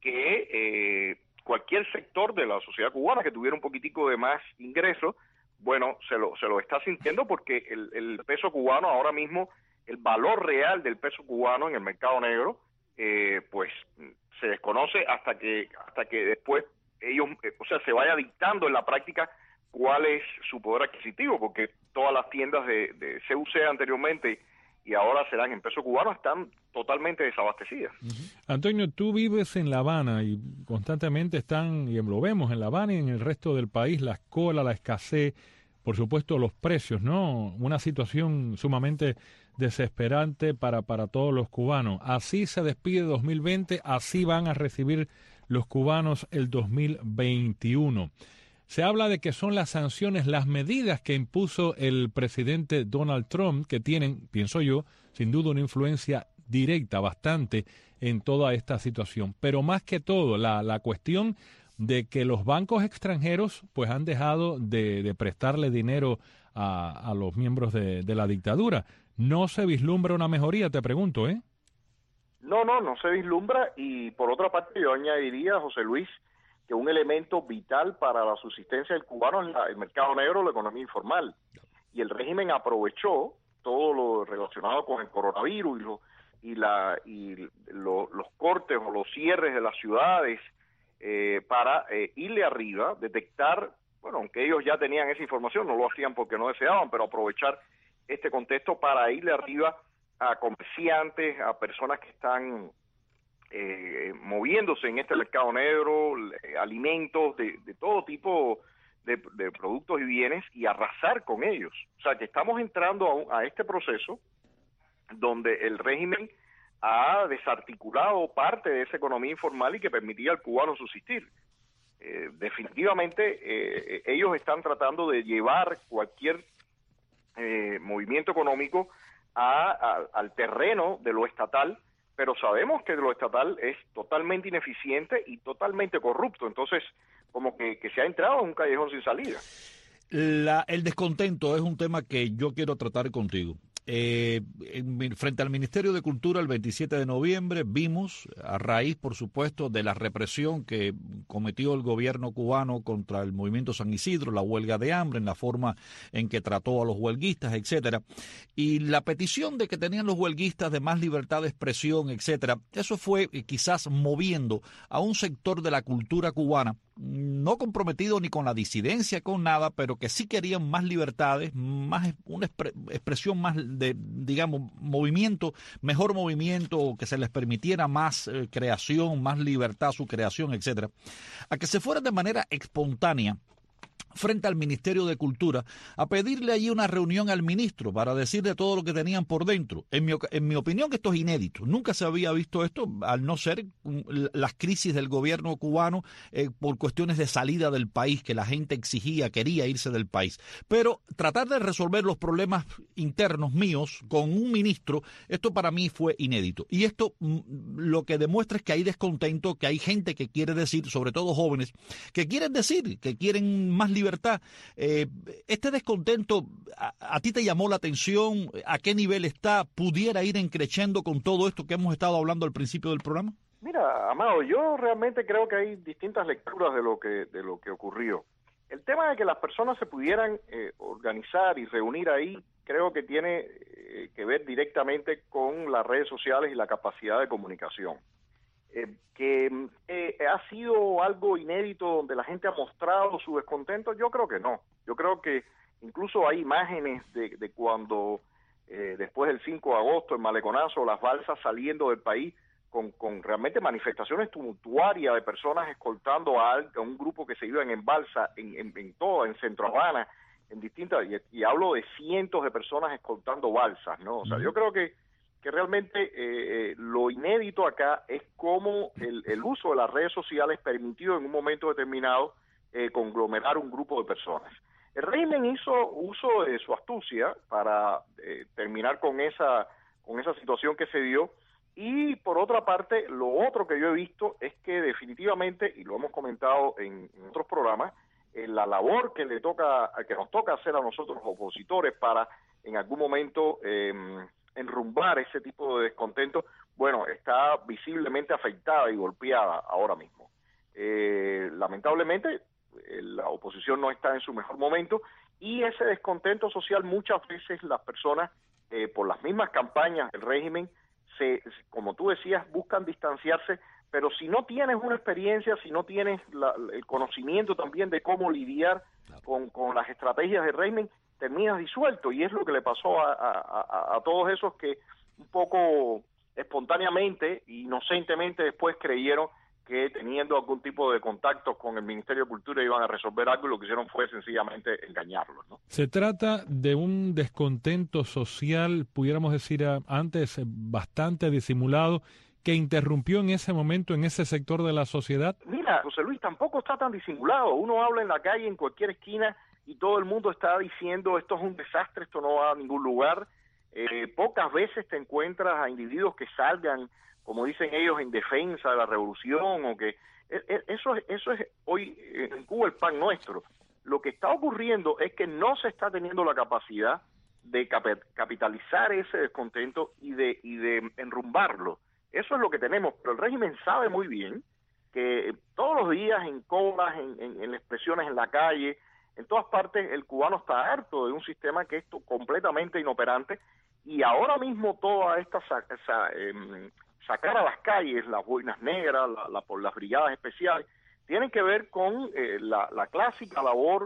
que cualquier sector de la sociedad cubana que tuviera un poquitico de más ingreso, bueno, se lo está sintiendo, porque el peso cubano ahora mismo, el valor real del peso cubano en el mercado negro, pues se desconoce hasta que después ellos, se vaya dictando en la práctica cuál es su poder adquisitivo, porque todas las tiendas de CUC anteriormente y ahora serán en peso cubano están totalmente desabastecidas. Antonio, tú vives en La Habana y constantemente están, y lo vemos en La Habana y en el resto del país, la cola, la escasez, por supuesto los precios, ¿no? Una situación sumamente desesperante para todos los cubanos. Así se despide 2020, así van a recibir los cubanos el 2021. Se habla de que son las sanciones, las medidas que impuso el presidente Donald Trump, que tienen, pienso yo, sin duda una influencia directa bastante en toda esta situación. Pero más que todo, la cuestión de que los bancos extranjeros pues han dejado de prestarle dinero a los miembros de la dictadura. ¿No se vislumbra una mejoría, te pregunto, No se vislumbra, y por otra parte yo añadiría, José Luis, que un elemento vital para la subsistencia del cubano es el mercado negro, la economía informal. Y el régimen aprovechó todo lo relacionado con el coronavirus y los cortes o los cierres de las ciudades para irle arriba, detectar, bueno, aunque ellos ya tenían esa información, no lo hacían porque no deseaban, pero aprovechar este contexto para irle arriba a comerciantes, a personas que están moviéndose en este mercado negro, alimentos de todo tipo de productos y bienes, y arrasar con ellos. O sea, que estamos entrando a este proceso donde el régimen ha desarticulado parte de esa economía informal y que permitía al cubano subsistir. Definitivamente ellos están tratando de llevar cualquier movimiento económico al terreno de lo estatal, pero sabemos que lo estatal es totalmente ineficiente y totalmente corrupto. Entonces, como que se ha entrado en un callejón sin salida. El descontento es un tema que yo quiero tratar contigo. Frente al Ministerio de Cultura el 27 de noviembre vimos, a raíz por supuesto de la represión que cometió el gobierno cubano contra el movimiento San Isidro, la huelga de hambre, en la forma en que trató a los huelguistas, etcétera, y la petición de que tenían los huelguistas de más libertad de expresión, etcétera, eso fue quizás moviendo a un sector de la cultura cubana, no comprometido ni con la disidencia, con nada, pero que sí querían más libertades, más una expresión más de, digamos, movimiento, mejor movimiento, que se les permitiera más creación, más libertad a su creación, etcétera, a que se fueran de manera espontánea frente al Ministerio de Cultura a pedirle allí una reunión al ministro para decirle todo lo que tenían por dentro. En mi opinión, esto es inédito. Nunca se había visto esto, al no ser las crisis del gobierno cubano por cuestiones de salida del país, que la gente quería irse del país. Pero tratar de resolver los problemas internos míos con un ministro, esto para mí fue inédito. Y esto lo que demuestra es que hay descontento, que hay gente que quiere decir, sobre todo jóvenes, que quieren decir, que quieren más libertad. Este descontento, ¿a ti te llamó la atención? ¿A qué nivel está? ¿Pudiera ir creciendo con todo esto que hemos estado hablando al principio del programa? Mira, Amado, yo realmente creo que hay distintas lecturas de lo que ocurrió. El tema de que las personas se pudieran organizar y reunir ahí, creo que tiene que ver directamente con las redes sociales y la capacidad de comunicación. Que ha sido algo inédito donde la gente ha mostrado su descontento, yo creo que no. Yo creo que incluso hay imágenes de cuando después del 5 de agosto, el maleconazo, las balsas saliendo del país con realmente manifestaciones tumultuarias de personas escoltando a un grupo que se iban en balsa en Centro Habana, en distintas, y hablo de cientos de personas escoltando balsas, ¿no? O sea, yo creo que realmente lo inédito acá es cómo el uso de las redes sociales permitió en un momento determinado conglomerar un grupo de personas. El régimen hizo uso de su astucia para terminar con esa situación que se dio, y por otra parte, lo otro que yo he visto es que definitivamente, y lo hemos comentado en otros programas, la labor que nos toca hacer a nosotros los opositores para en algún momento enrumbar ese tipo de descontento, bueno, está visiblemente afectada y golpeada ahora mismo. Lamentablemente, la oposición no está en su mejor momento, y ese descontento social muchas veces las personas, por las mismas campañas del régimen, como tú decías, buscan distanciarse, pero si no tienes una experiencia, si no tienes el conocimiento también de cómo lidiar con las estrategias del régimen, terminas disuelto, y es lo que le pasó a todos esos que un poco espontáneamente, inocentemente después creyeron que teniendo algún tipo de contacto con el Ministerio de Cultura iban a resolver algo, y lo que hicieron fue sencillamente engañarlos, ¿no? Se trata de un descontento social, pudiéramos decir antes, bastante disimulado, que interrumpió en ese momento en ese sector de la sociedad? Mira, José Luis, tampoco está tan disimulado. Uno habla en la calle, en cualquier esquina, y todo el mundo está diciendo esto es un desastre, esto no va a ningún lugar. Pocas veces te encuentras a individuos que salgan, como dicen ellos, en defensa de la revolución, o que eso es hoy en Cuba el pan nuestro. Lo que está ocurriendo es que no se está teniendo la capacidad de capitalizar ese descontento y de enrumbarlo. Eso es lo que tenemos, pero el régimen sabe muy bien que todos los días en colas, en expresiones en la calle, en todas partes, el cubano está harto de un sistema que es completamente inoperante, y ahora mismo toda esta sacar a las calles las boinas negras, por las brigadas especiales, tienen que ver con la clásica labor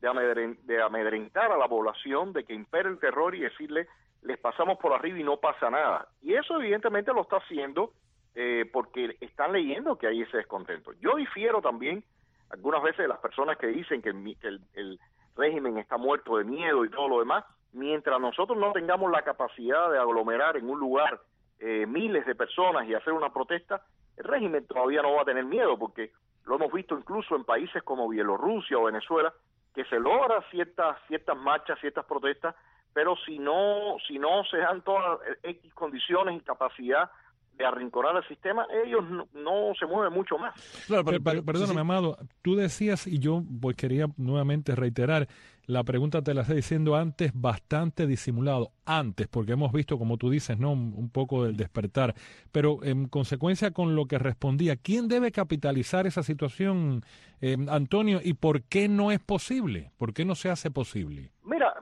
de amedrentar a la población, de que impere el terror y decirle, les pasamos por arriba y no pasa nada. Y eso evidentemente lo está haciendo porque están leyendo que hay ese descontento. Yo difiero también algunas veces de las personas que dicen que el régimen está muerto de miedo y todo lo demás. Mientras nosotros no tengamos la capacidad de aglomerar en un lugar miles de personas y hacer una protesta, el régimen todavía no va a tener miedo, porque lo hemos visto incluso en países como Bielorrusia o Venezuela, que se logra ciertas marchas, ciertas protestas, pero si no se dan todas X condiciones y capacidad de arrinconar el sistema, ellos no se mueven mucho más. Claro, perdóname, Amado, tú decías, y yo pues quería nuevamente reiterar, la pregunta te la estoy diciendo antes, bastante disimulado, antes, porque hemos visto, como tú dices, ¿no? Un poco del despertar, pero en consecuencia con lo que respondía, ¿quién debe capitalizar esa situación, Antonio, y por qué no es posible? ¿Por qué no se hace posible? Mira,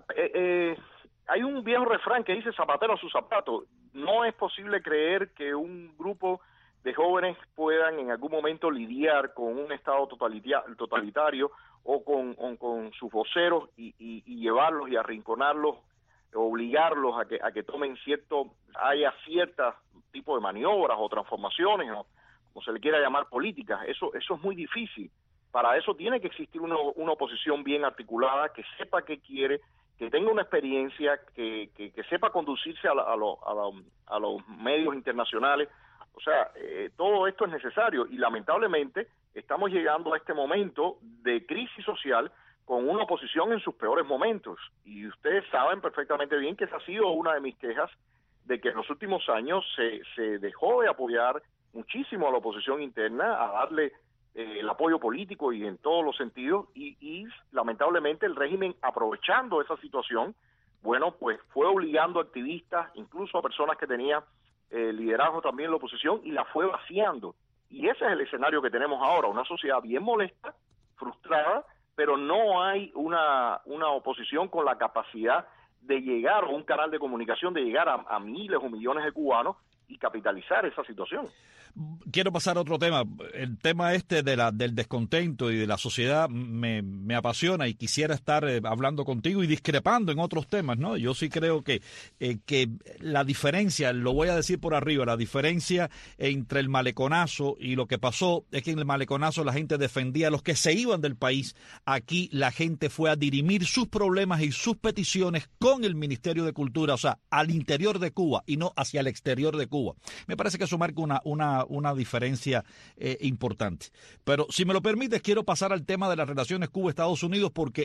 hay un viejo refrán que dice zapatero a su zapato. No es posible creer que un grupo de jóvenes puedan en algún momento lidiar con un Estado totalitario o con sus voceros y llevarlos y arrinconarlos, obligarlos a que tomen haya ciertos tipos de maniobras o transformaciones, o como se le quiera llamar, políticas. Eso es muy difícil. Para eso tiene que existir una oposición bien articulada, que sepa qué quiere, que tenga una experiencia, que sepa conducirse a los medios internacionales. O sea, todo esto es necesario, y lamentablemente estamos llegando a este momento de crisis social con una oposición en sus peores momentos, y ustedes saben perfectamente bien que esa ha sido una de mis quejas, de que en los últimos años se dejó de apoyar muchísimo a la oposición interna, a darle el apoyo político y en todos los sentidos, y lamentablemente el régimen, aprovechando esa situación, bueno, pues fue obligando a activistas, incluso a personas que tenían liderazgo también en la oposición, y la fue vaciando. Y ese es el escenario que tenemos ahora, una sociedad bien molesta, frustrada, pero no hay una oposición con la capacidad de llegar, o un canal de comunicación, de llegar a miles o millones de cubanos y capitalizar esa situación. Quiero pasar a otro tema. El tema del descontento y de la sociedad me apasiona, y quisiera estar hablando contigo y discrepando en otros temas, ¿no? Yo sí creo que la diferencia, lo voy a decir por arriba, la diferencia entre el maleconazo y lo que pasó es que en el maleconazo la gente defendía a los que se iban del país. Aquí la gente fue a dirimir sus problemas y sus peticiones con el Ministerio de Cultura, o sea, al interior de Cuba y no hacia el exterior de Cuba. Me parece que eso marca una diferencia importante. Pero si me lo permites, quiero pasar al tema de las relaciones Cuba-Estados Unidos, porque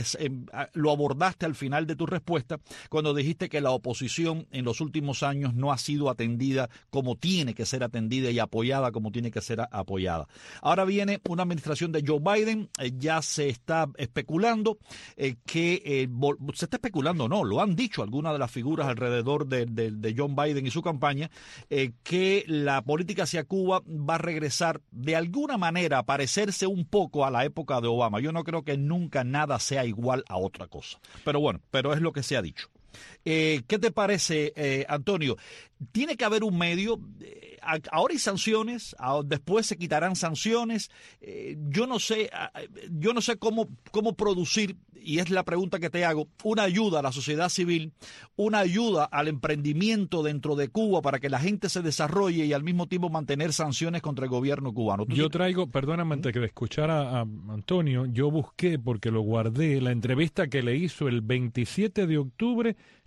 lo abordaste al final de tu respuesta cuando dijiste que la oposición en los últimos años no ha sido atendida como tiene que ser atendida y apoyada como tiene que ser apoyada. Ahora viene una administración de Joe Biden, ya se está especulando no, lo han dicho algunas de las figuras alrededor de John Biden y su campaña, que la política hacia Cuba va a regresar de alguna manera a parecerse un poco a la época de Obama. Yo no creo que nunca nada sea igual a otra cosa. Pero bueno, es lo que se ha dicho. ¿Qué te parece, Antonio? Tiene que haber un medio. Ahora hay sanciones, después se quitarán sanciones. Yo no sé cómo producir, y es la pregunta que te hago, una ayuda a la sociedad civil, una ayuda al emprendimiento dentro de Cuba para que la gente se desarrolle y al mismo tiempo mantener sanciones contra el gobierno cubano. Yo traigo, perdóname, antes de escuchar a Antonio, yo busqué, porque lo guardé, la entrevista que le hizo el 27 de octubre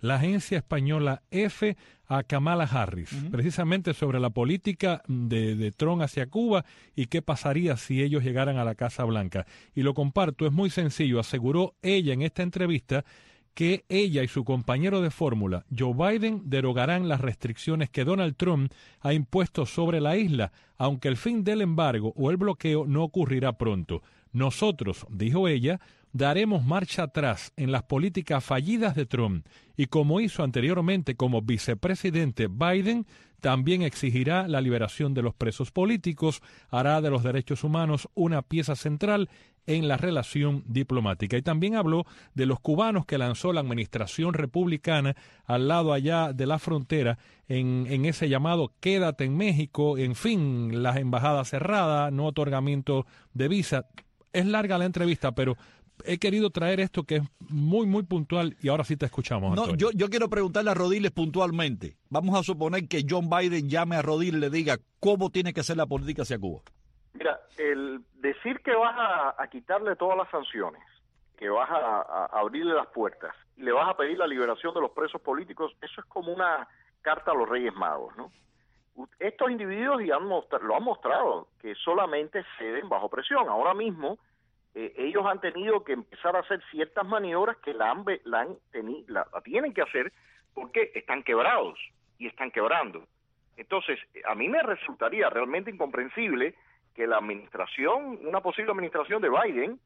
la agencia española EFE a Kamala Harris, precisamente sobre la política de Trump hacia Cuba y qué pasaría si ellos llegaran a la Casa Blanca. Y lo comparto, es muy sencillo. Aseguró ella en esta entrevista que ella y su compañero de fórmula, Joe Biden, derogarán las restricciones que Donald Trump ha impuesto sobre la isla, aunque el fin del embargo o el bloqueo no ocurrirá pronto. Nosotros, dijo ella, daremos marcha atrás en las políticas fallidas de Trump y como hizo anteriormente como vicepresidente Biden, también exigirá la liberación de los presos políticos, hará de los derechos humanos una pieza central en la relación diplomática. Y también habló de los cubanos que lanzó la administración republicana al lado allá de la frontera en ese llamado Quédate en México, en fin, las embajadas cerradas, no otorgamiento de visa. Es larga la entrevista, pero he querido traer esto que es muy, muy puntual y ahora sí te escuchamos, Antonio. No, yo quiero preguntarle a Rodiles puntualmente. Vamos a suponer que John Biden llame a Rodiles y le diga cómo tiene que ser la política hacia Cuba. Mira, el decir que vas a quitarle todas las sanciones, que vas a abrirle las puertas, y le vas a pedir la liberación de los presos políticos, eso es como una carta a los Reyes Magos, ¿no? Estos individuos lo han mostrado, que solamente ceden bajo presión. Ahora mismo, ellos han tenido que empezar a hacer ciertas maniobras que la tienen que hacer porque están quebrados y están quebrando. Entonces, a mí me resultaría realmente incomprensible que una posible administración de Biden,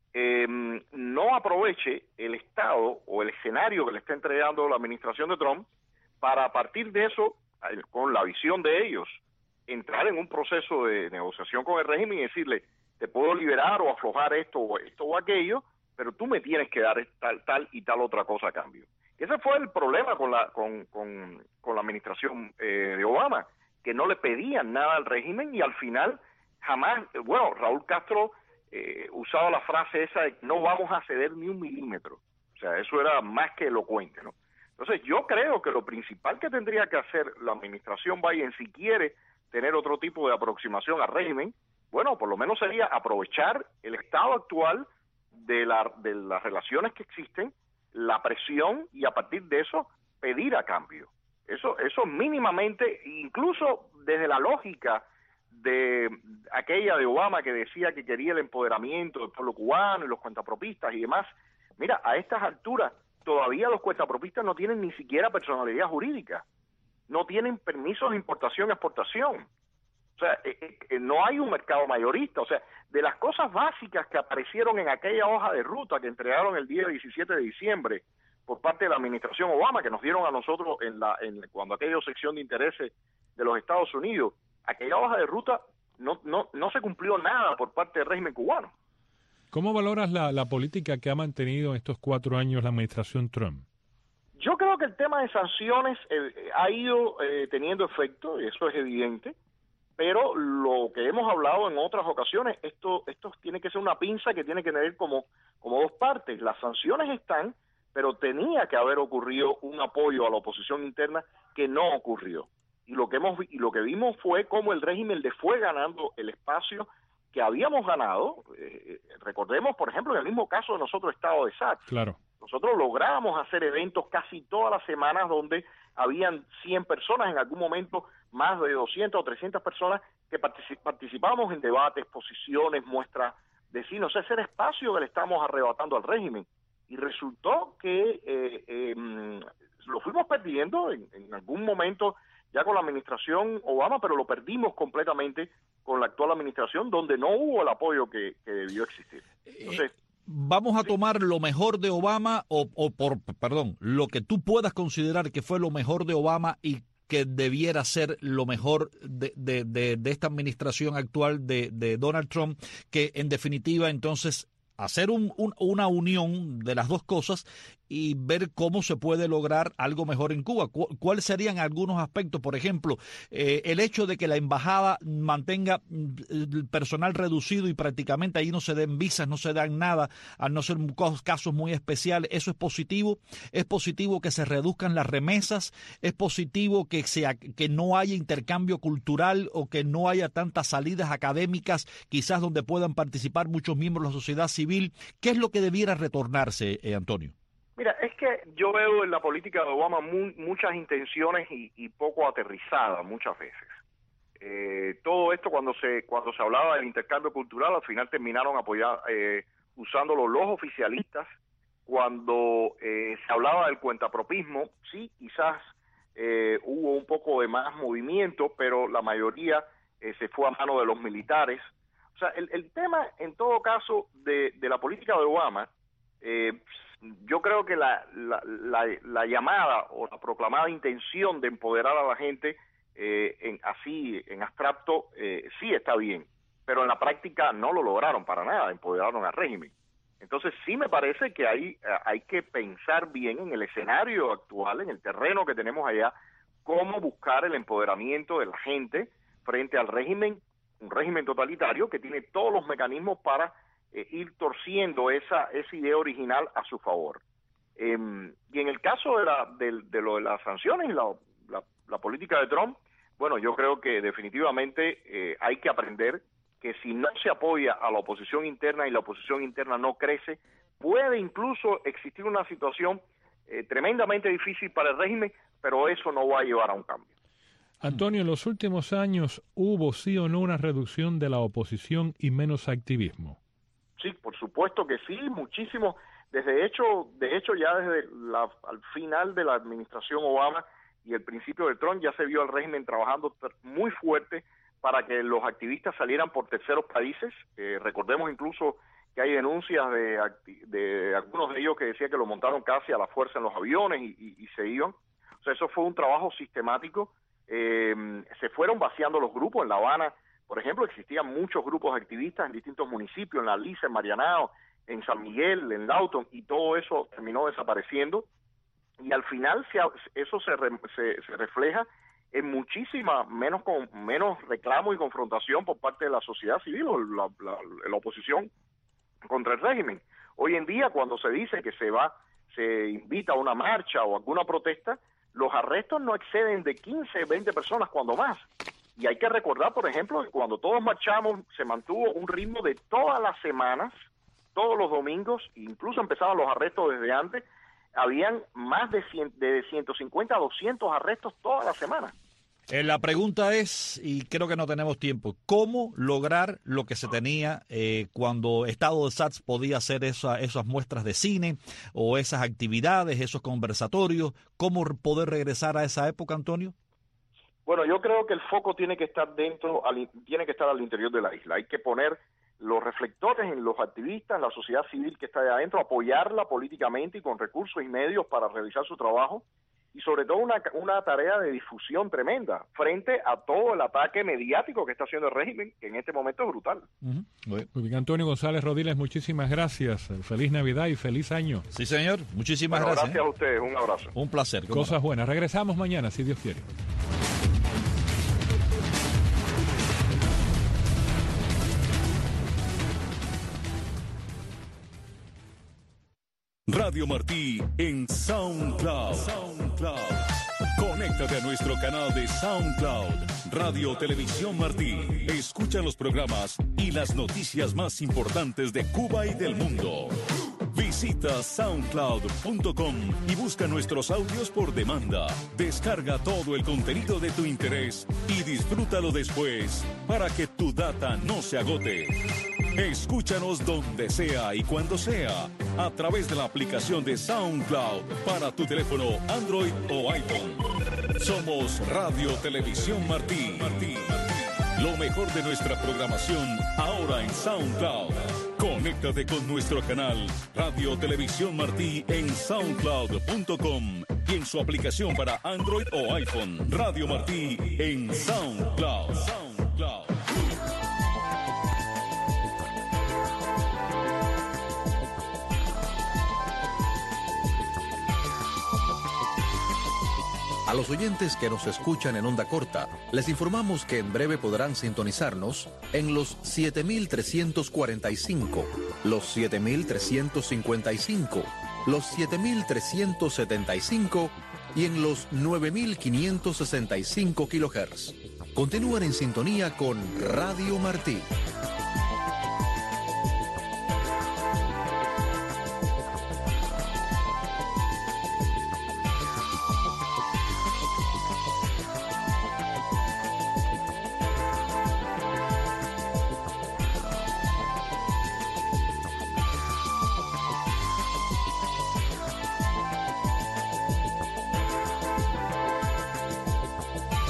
no aproveche el estado o el escenario que le está entregando la administración de Trump para a partir de eso, con la visión de ellos, entrar en un proceso de negociación con el régimen y decirle, te puedo liberar o aflojar esto o aquello, pero tú me tienes que dar tal y tal otra cosa a cambio. Ese fue el problema con la administración de Obama, que no le pedían nada al régimen y al final jamás, Raúl Castro usaba la frase esa de no vamos a ceder ni un milímetro. O sea, eso era más que elocuente, ¿no? Entonces, yo creo que lo principal que tendría que hacer la administración Biden, si quiere tener otro tipo de aproximación al régimen, por lo menos sería aprovechar el estado actual de las relaciones que existen, la presión, y a partir de eso pedir a cambio. Eso mínimamente, incluso desde la lógica de aquella de Obama que decía que quería el empoderamiento del pueblo cubano y los cuentapropistas y demás. Mira, a estas alturas todavía los cuentapropistas no tienen ni siquiera personalidad jurídica, no tienen permisos de importación y exportación. O sea, no hay un mercado mayorista. O sea, de las cosas básicas que aparecieron en aquella hoja de ruta que entregaron el día 17 de diciembre por parte de la administración Obama, que nos dieron a nosotros cuando aquella sección de intereses de los Estados Unidos, aquella hoja de ruta no se cumplió nada por parte del régimen cubano. ¿Cómo valoras la política que ha mantenido en estos 4 años la administración Trump? Yo creo que el tema de sanciones ha ido teniendo efecto, y eso es evidente, pero lo que hemos hablado en otras ocasiones, esto tiene que ser una pinza que tiene que tener como dos partes. Las sanciones están, pero tenía que haber ocurrido un apoyo a la oposición interna que no ocurrió. Y lo que vimos fue cómo el régimen le fue ganando el espacio que habíamos ganado. Recordemos, por ejemplo, en el mismo caso de nosotros, Estado de SAT. Claro. Nosotros logramos hacer eventos casi todas las semanas donde habían 100 personas, en algún momento más de 200 o 300 personas que participábamos en debates, exposiciones, muestras de cine. O sea, ese espacio que le estamos arrebatando al régimen. Y resultó que lo fuimos perdiendo en algún momento ya con la administración Obama, pero lo perdimos completamente con la actual administración, donde no hubo el apoyo que debió existir. Entonces, ¿vamos a tomar lo mejor de Obama lo que tú puedas considerar que fue lo mejor de Obama y que debiera ser lo mejor de esta administración actual de Donald Trump, que en definitiva entonces hacer una unión de las dos cosas y ver cómo se puede lograr algo mejor en Cuba? ¿Cuáles serían algunos aspectos? Por ejemplo, el hecho de que la embajada mantenga el personal reducido y prácticamente ahí no se den visas, no se dan nada, al no ser casos muy especiales. ¿Eso es positivo? ¿Es positivo que se reduzcan las remesas? ¿Es positivo que no haya intercambio cultural o que no haya tantas salidas académicas, quizás donde puedan participar muchos miembros de la sociedad civil? ¿Qué es lo que debiera retornarse, Antonio? Mira, es que yo veo en la política de Obama muchas intenciones y poco aterrizadas muchas veces. Todo esto cuando se hablaba del intercambio cultural, al final terminaron usándolo los oficialistas. Cuando se hablaba del cuentapropismo, sí, quizás hubo un poco de más movimiento, pero la mayoría se fue a mano de los militares. O sea, el tema, en todo caso, de la política de Obama, yo creo que la llamada o la proclamada intención de empoderar a la gente en abstracto sí está bien, pero en la práctica no lo lograron para nada, empoderaron al régimen. Entonces sí me parece que hay que pensar bien en el escenario actual, en el terreno que tenemos allá, cómo buscar el empoderamiento de la gente frente al régimen, un régimen totalitario que tiene todos los mecanismos para ir torciendo esa idea original a su favor. Y en el caso de lo de las sanciones y la política de Trump, bueno, yo creo que definitivamente hay que aprender que si no se apoya a la oposición interna y la oposición interna no crece, puede incluso existir una situación tremendamente difícil para el régimen, pero eso no va a llevar a un cambio. Antonio, en los últimos años, ¿hubo sí o no una reducción de la oposición y menos activismo? Sí, por supuesto que sí, muchísimo. De hecho ya desde al final de la administración Obama y el principio de Trump ya se vio al régimen trabajando muy fuerte para que los activistas salieran por terceros países. Recordemos incluso que hay denuncias de algunos de ellos que decían que lo montaron casi a la fuerza en los aviones y se iban. O sea, eso fue un trabajo sistemático. Se fueron vaciando los grupos. En La Habana, por ejemplo, existían muchos grupos activistas en distintos municipios, en La Lisa, en Marianao, en San Miguel, en Lawton, y todo eso terminó desapareciendo. Y al final eso se refleja en menos reclamo y confrontación por parte de la sociedad civil o la oposición contra el régimen. Hoy en día, cuando se dice que se invita a una marcha o alguna protesta, los arrestos no exceden de 15, 20 personas cuando más. Y hay que recordar, por ejemplo, que cuando todos marchamos se mantuvo un ritmo de todas las semanas, todos los domingos, incluso empezaban los arrestos desde antes, habían más de 150 a 200 arrestos todas las semanas. La pregunta es, y creo que no tenemos tiempo, ¿cómo lograr lo que se tenía cuando Estado de SATS podía hacer esas muestras de cine o esas actividades, esos conversatorios? ¿Cómo poder regresar a esa época, Antonio? Bueno, yo creo que el foco tiene que estar al interior de la isla. Hay que poner los reflectores en los activistas, en la sociedad civil que está ahí adentro, apoyarla políticamente y con recursos y medios para realizar su trabajo, y sobre todo una tarea de difusión tremenda frente a todo el ataque mediático que está haciendo el régimen, que en este momento es brutal. Muy bien, Antonio González Rodiles, muchísimas gracias. Feliz Navidad y feliz año. Sí, señor. Muchísimas gracias. Gracias a ustedes. Un abrazo. Un placer. Cosas buenas. Regresamos mañana, si Dios quiere. Radio Martí en SoundCloud. Conéctate a nuestro canal de SoundCloud, Radio Televisión Martí. Escucha los programas y las noticias más importantes de Cuba y del mundo. Visita soundcloud.com y busca nuestros audios por demanda. Descarga todo el contenido de tu interés y disfrútalo después para que tu data no se agote. Escúchanos donde sea y cuando sea a través de la aplicación de SoundCloud para tu teléfono Android o iPhone. Somos Radio Televisión Martí. Lo mejor de nuestra programación ahora en SoundCloud. Conéctate con nuestro canal Radio Televisión Martí en soundcloud.com y en su aplicación para Android o iPhone. Radio Martí en SoundCloud. A los oyentes que nos escuchan en onda corta, les informamos que en breve podrán sintonizarnos en los 7.345, los 7.355, los 7.375 y en los 9.565 kHz. Continúan en sintonía con Radio Martí.